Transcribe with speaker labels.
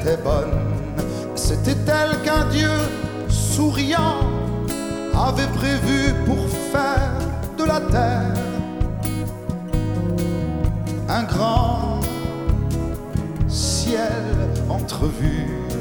Speaker 1: était bonne. C'était elle qu'un Dieu souriant avait prévu pour faire de la terre un grand ciel entrevu.